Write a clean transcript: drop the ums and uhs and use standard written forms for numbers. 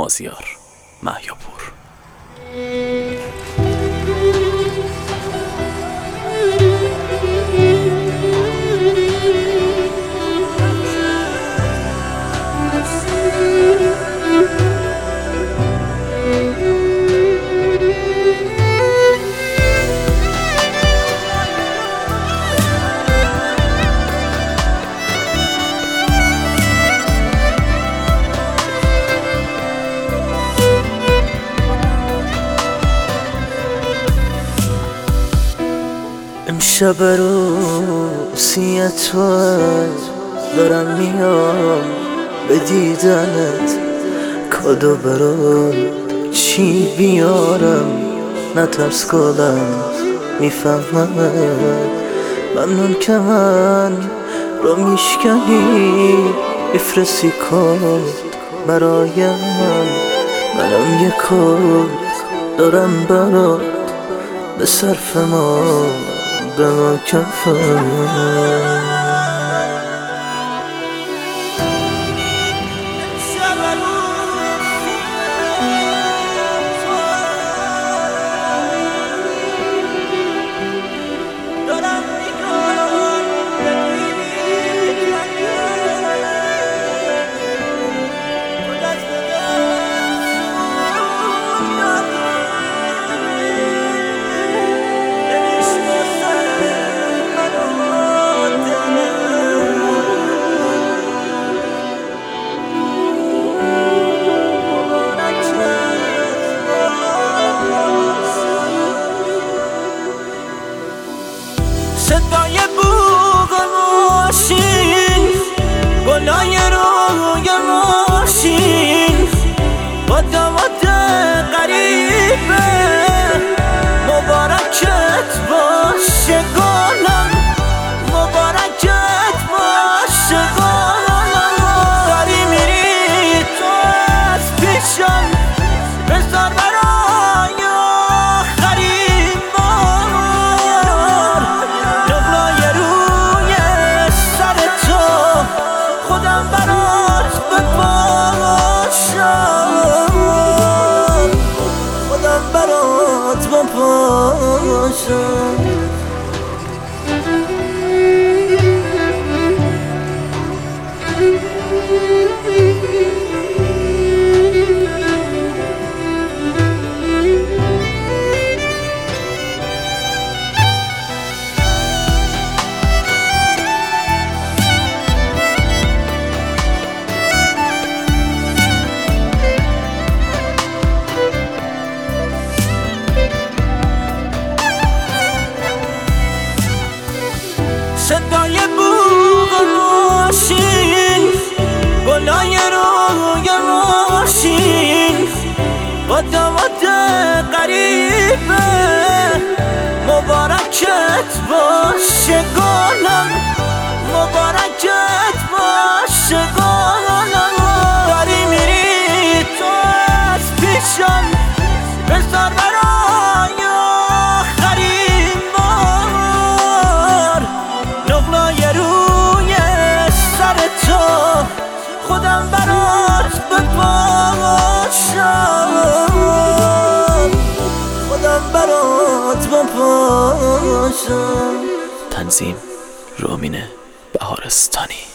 مازیار مهیاپور. امشب روسی تو دارم میام به دیدنت، کادو برات چی بیارم نترس گلم میفهمم. ممنون که من رو میشکنی، بفرستی کد برایم، منم یک کد دارم برات به صرف ما به ما کفم. صدای بوق ماشین، گلای روی ماشین، باد غریبه مبارکت باشه گلم، مبارکت باشه گلم. داری میری تو از پیشم، بذار برای آخرین بار نقلای روی سر تو خودم برات بپاشم، خودم برات بپاشم. صدای بوق ماشین، گلای روی ماشین، باد غریبه مبارکت باشه گلم، مبارکت باشه گلم. داری میری تو از پیشم، بذار برای آخرین بار نقلای روی سر تو خودم برات بپاشم، خودم برات بپاشم. تنظیم رامین بهارستانی.